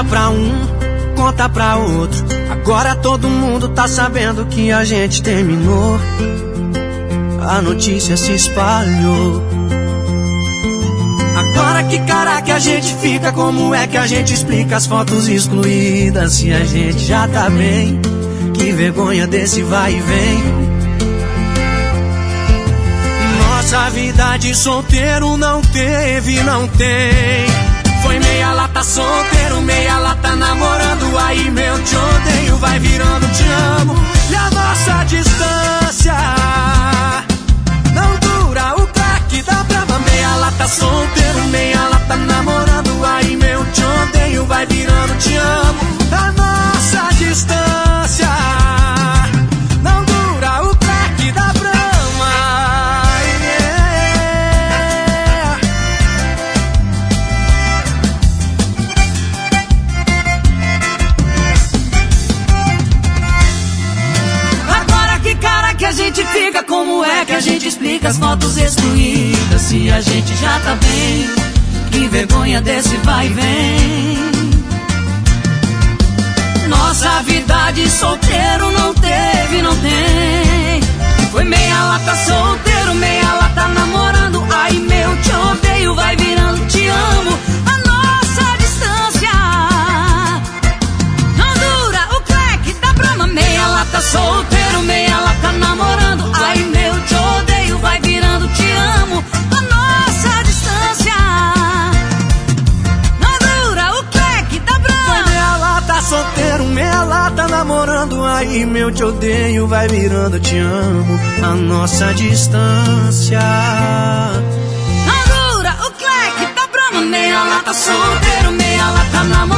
pra um, conta pra outro. Agora todo mundo tá sabendo que a gente terminou. A notícia se espalhou. Agora que cara que a gente fica, como é que a gente explica as fotos excluídas? Se a gente já tá bem, que vergonha desse vai e vem. Nossa vida de solteiro não teve, não tem. Foi meia lata solteiro, meia lata namorando. Aí meu te odeio vai virando te amo. E a nossa distância não dura o craque da brava. Meia lata solteiro, meia lata namorando. Aí meu te odeio vai virando te amo. A nossa distância não dura o craque da brama, yeah. Agora que cara que a gente fica, como é que a gente explica as fotos excluídas? Se a gente já tá bem, que vergonha desse vai e vem. Nossa vida de solteiro não teve, não tem. Foi meia lata solteiro, meia lata namorando. Ai meu te odeio vai virando te amo. A nossa distância não dura o crack da brama. Meia lata solteiro, meia lata namorando. Ai meu te odeio vai virando te amo. A nossa distância não dura o crack da brama. Meia lata solteiro, meia lata namorando. Aí meu te odeio vai virando te amo. A nossa distância não dura o crack da brama. Meia lata solteiro, meia lata namorando.